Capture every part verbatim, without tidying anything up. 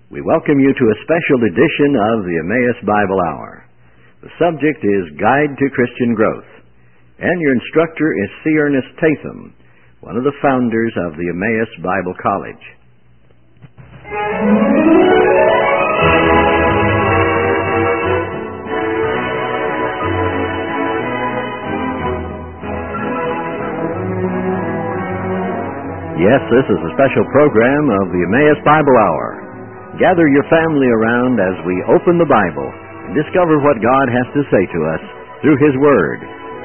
We welcome you to a special edition of the Emmaus Bible Hour. The subject is Guide to Christian Growth, and your instructor is C. Ernest Tatham, one of the founders of the Emmaus Bible College. Yes, this is a special program of the Emmaus Bible Hour. Gather your family around as we open the Bible and discover what God has to say to us through His Word.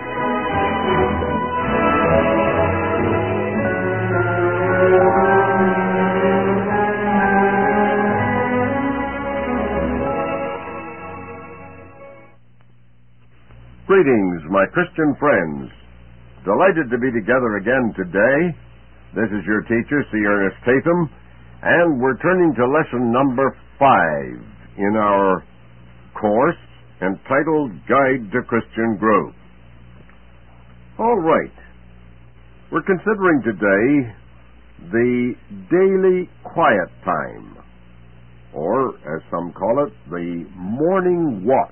Greetings, my Christian friends. Delighted to be together again today. This is your teacher, C. Ernest Tatham, and we're turning to lesson number five in our course entitled Guide to Christian Growth. All right. We're considering today the daily quiet time, or as some call it, the morning watch.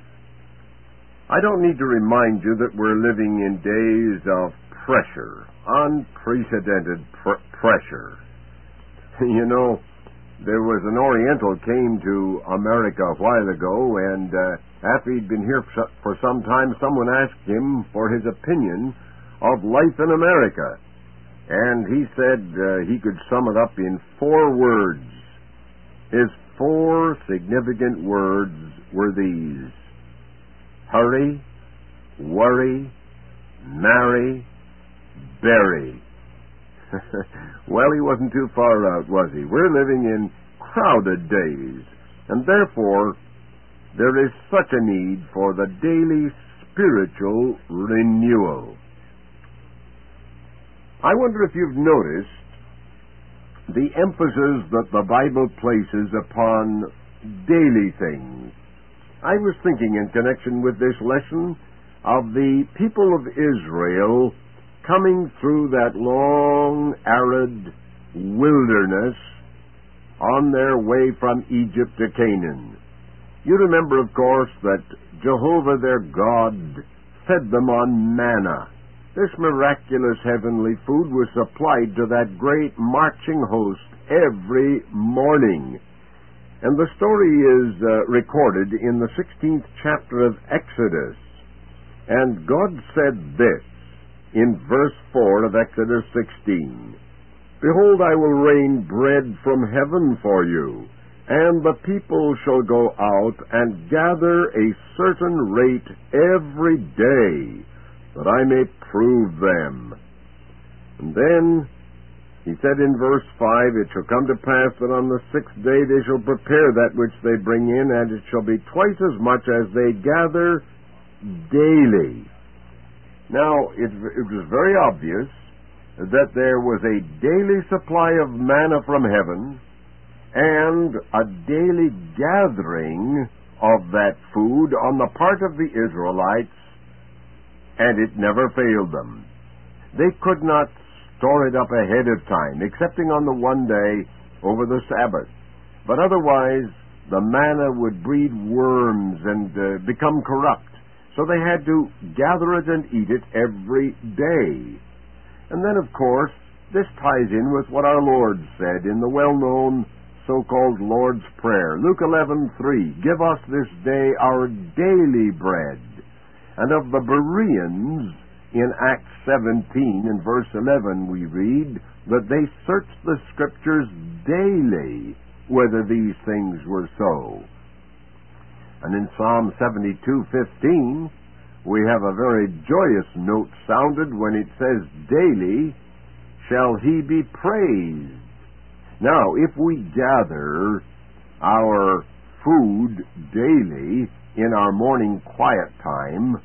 I don't need to remind you that we're living in days of pressure, unprecedented pr- pressure. You know, there was an Oriental came to America a while ago, and uh, after he'd been here for some time, someone asked him for his opinion of life in America. And he said uh, he could sum it up in four words. His four significant words were these: hurry, worry, marry, bury. Well, he wasn't too far out, was he? We're living in crowded days, and therefore there is such a need for the daily spiritual renewal. I wonder if you've noticed the emphasis that the Bible places upon daily things. I was thinking in connection with this lesson of the people of Israel coming through that long, arid wilderness on their way from Egypt to Canaan. You remember, of course, that Jehovah their God fed them on manna. This miraculous heavenly food was supplied to that great marching host every morning. And the story is uh, recorded in the sixteenth chapter of Exodus. And God said this in verse four of Exodus sixteen, "Behold, I will rain bread from heaven for you, and the people shall go out and gather a certain rate every day, that I may prove them." And then he said in verse five, "It shall come to pass that on the sixth day they shall prepare that which they bring in, and it shall be twice as much as they gather daily." Now, it, it was very obvious that there was a daily supply of manna from heaven and a daily gathering of that food on the part of the Israelites, and it never failed them. They could not store it up ahead of time, excepting on the one day over the Sabbath. But otherwise, the manna would breed worms and uh, become corrupt. So they had to gather it and eat it every day. And then, of course, this ties in with what our Lord said in the well-known so-called Lord's Prayer. Luke eleven three, "Give us this day our daily bread." And of the Bereans, in Acts seventeen and verse eleven, we read that they searched the Scriptures daily whether these things were so. And in Psalm seventy-two fifteen, we have a very joyous note sounded when it says, "Daily shall he be praised." Now, if we gather our food daily in our morning quiet time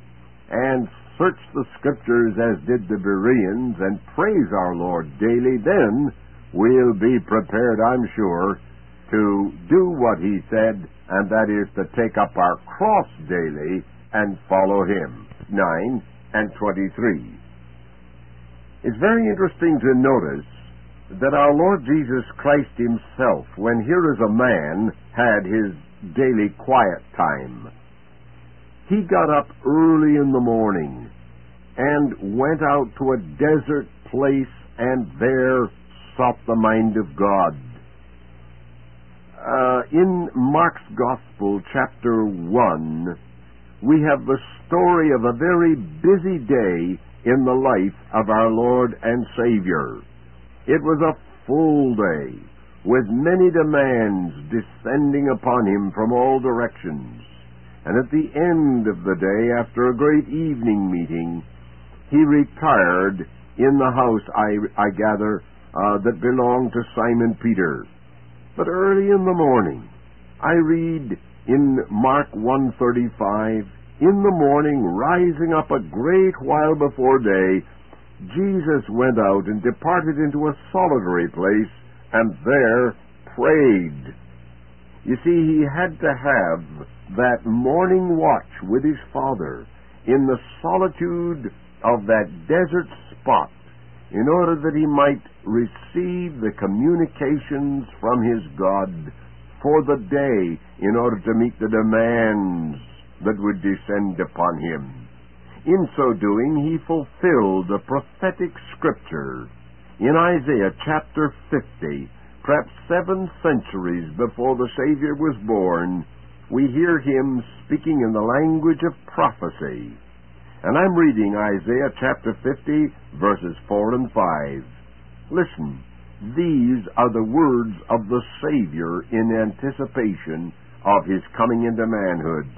and search the Scriptures as did the Bereans and praise our Lord daily, then we'll be prepared, I'm sure, to do what He said, and that is to take up our cross daily and follow Him. nine and twenty-three. It's very interesting to notice that our Lord Jesus Christ himself, when here is a man, had his daily quiet time. He got up early in the morning and went out to a desert place and there sought the mind of God. Uh, in Mark's Gospel, chapter one, we have the story of a very busy day in the life of our Lord and Savior. It was a full day, with many demands descending upon him from all directions. And at the end of the day, after a great evening meeting, he retired in the house, I, I gather, uh, that belonged to Simon Peter. But early in the morning, I read in Mark one thirty-five, in the morning, rising up a great while before day, Jesus went out and departed into a solitary place, and there prayed. You see, he had to have that morning watch with his Father in the solitude of that desert spot in order that he might receive the communications from his God for the day in order to meet the demands that would descend upon him. In so doing, he fulfilled the prophetic scripture in Isaiah chapter fifty, perhaps seven centuries before the Savior was born. We hear him speaking in the language of prophecy. And I'm reading Isaiah chapter fifty, verses four and five. Listen, these are the words of the Savior in anticipation of his coming into manhood.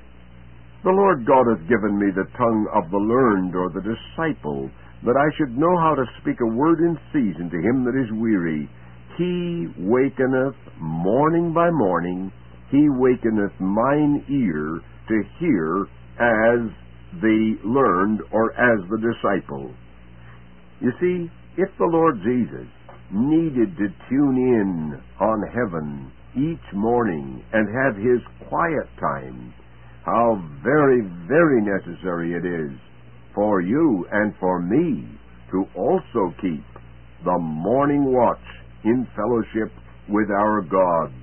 The Lord God hath given me the tongue of the learned or the disciple, that I should know how to speak a word in season to him that is weary. He wakeneth morning by morning, he wakeneth mine ear to hear as the learned or as the disciple. You see, if the Lord Jesus needed to tune in on heaven each morning and have his quiet time, how very, very necessary it is for you and for me to also keep the morning watch in fellowship with our God.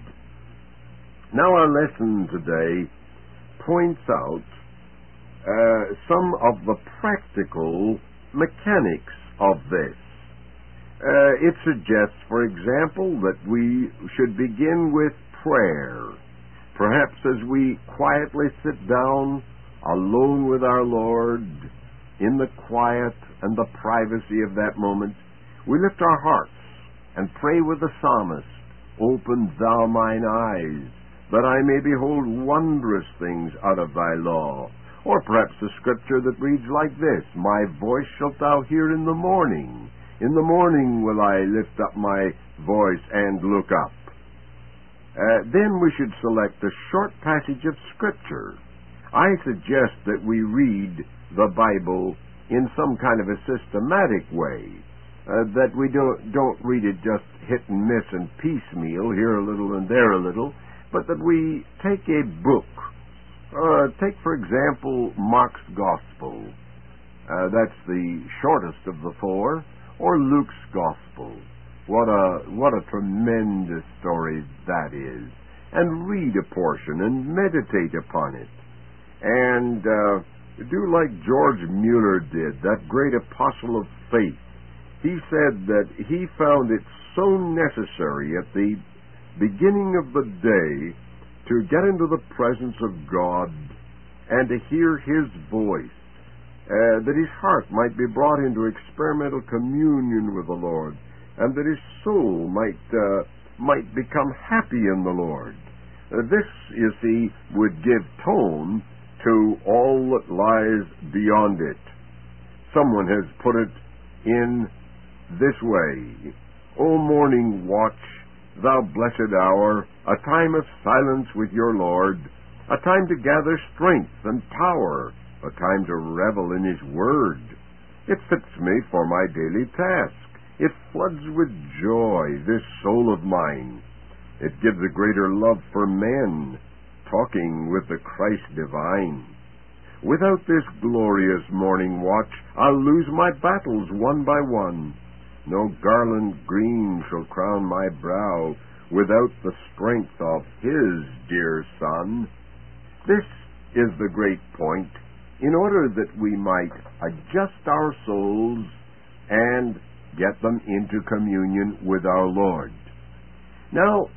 Now our lesson today points out uh, some of the practical mechanics of this. Uh, it suggests, for example, that we should begin with prayer. Perhaps as we quietly sit down alone with our Lord in the quiet and the privacy of that moment, we lift our hearts and pray with the psalmist, "Open thou mine eyes, that I may behold wondrous things out of thy law." Or perhaps the scripture that reads like this, "My voice shalt thou hear in the morning. In the morning will I lift up my voice and look up." Uh, then we should select a short passage of Scripture. I suggest that we read the Bible in some kind of a systematic way, uh, that we don't, don't read it just hit and miss and piecemeal, here a little and there a little, but that we take a book. Uh, take, for example, Mark's Gospel. Uh, that's the shortest of the four, or Luke's Gospel. What a what a tremendous story that is. And read a portion and meditate upon it. And uh, do like George Mueller did, that great apostle of faith. He said that he found it so necessary at the beginning of the day to get into the presence of God and to hear his voice, uh, that his heart might be brought into experimental communion with the Lord, and that his soul might uh, might become happy in the Lord. Uh, this, you see, would give tone to all that lies beyond it. Someone has put it in this way: "O morning watch, thou blessed hour, a time of silence with your Lord, a time to gather strength and power, a time to revel in his word. It fits me for my daily task. It floods with joy this soul of mine. It gives a greater love for men, talking with the Christ divine. Without this glorious morning watch, I'll lose my battles one by one. No garland green shall crown my brow without the strength of his dear Son. This is the great point, in order that we might adjust our souls and get them into communion with our Lord. Now,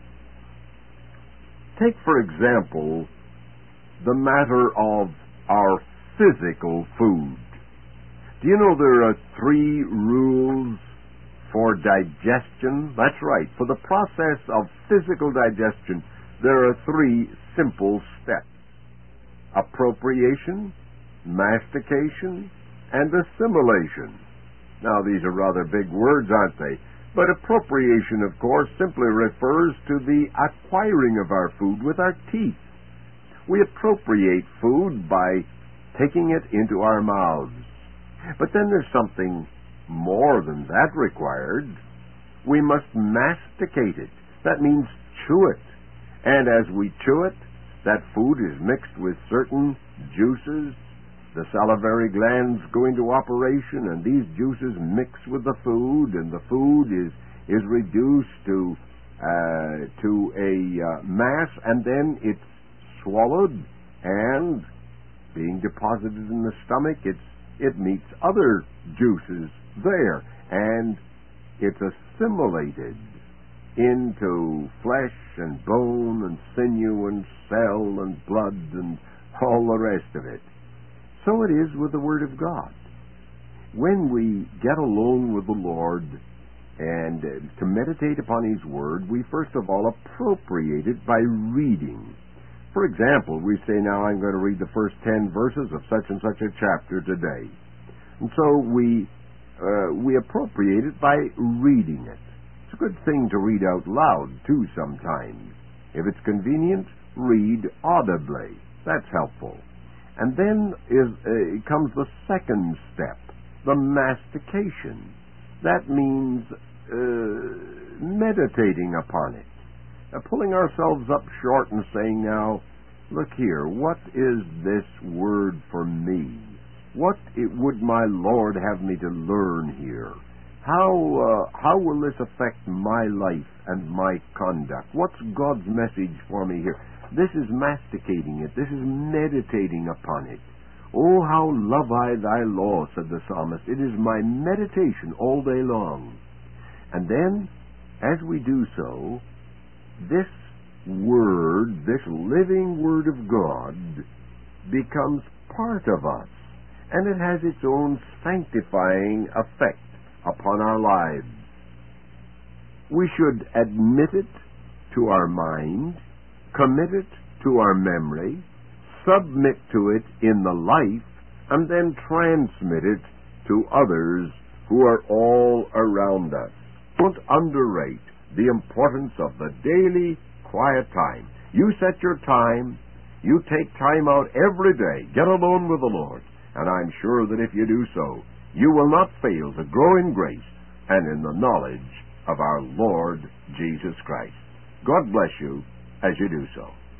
take for example the matter of our physical food. Do you know there are three rules for digestion? That's right. For the process of physical digestion, there are three simple steps: appropriation, mastication, and assimilation. Now, these are rather big words, aren't they? But appropriation, of course, simply refers to the acquiring of our food with our teeth. We appropriate food by taking it into our mouths. But then there's something more than that required. We must masticate it. That means chew it. And as we chew it, that food is mixed with certain juices. The salivary glands go into operation, and these juices mix with the food, and the food is is reduced to uh, to a uh, mass, and then it's swallowed, and being deposited in the stomach, it's it meets other juices there, and it's assimilated into flesh and bone and sinew and cell and blood and all the rest of it. So it is with the Word of God. When we get alone with the Lord and uh, to meditate upon His Word, we first of all appropriate it by reading. For example, we say, now I'm going to read the first ten verses of such and such a chapter today. And so we uh, we appropriate it by reading it. It's a good thing to read out loud, too, sometimes. If it's convenient, read audibly. That's helpful. And then is, uh, comes the second step, the mastication. That means uh, meditating upon it. Uh, pulling ourselves up short and saying, now, look here, what is this word for me? What it would my Lord have me to learn here? How, uh, how will this affect my life and my conduct? What's God's message for me here? This is masticating it. This is meditating upon it. Oh, how love I thy law, said the psalmist. It is my meditation all day long. And then, as we do so, this word, this living word of God, becomes part of us, and it has its own sanctifying effect upon our lives. We should admit it to our mind, commit it to our memory, submit to it in the life, and then transmit it to others who are all around us. Don't underrate the importance of the daily quiet time. You set your time, you take time out every day, get alone with the Lord, and I'm sure that if you do so, you will not fail to grow in grace and in the knowledge of our Lord Jesus Christ. God bless you as you do so.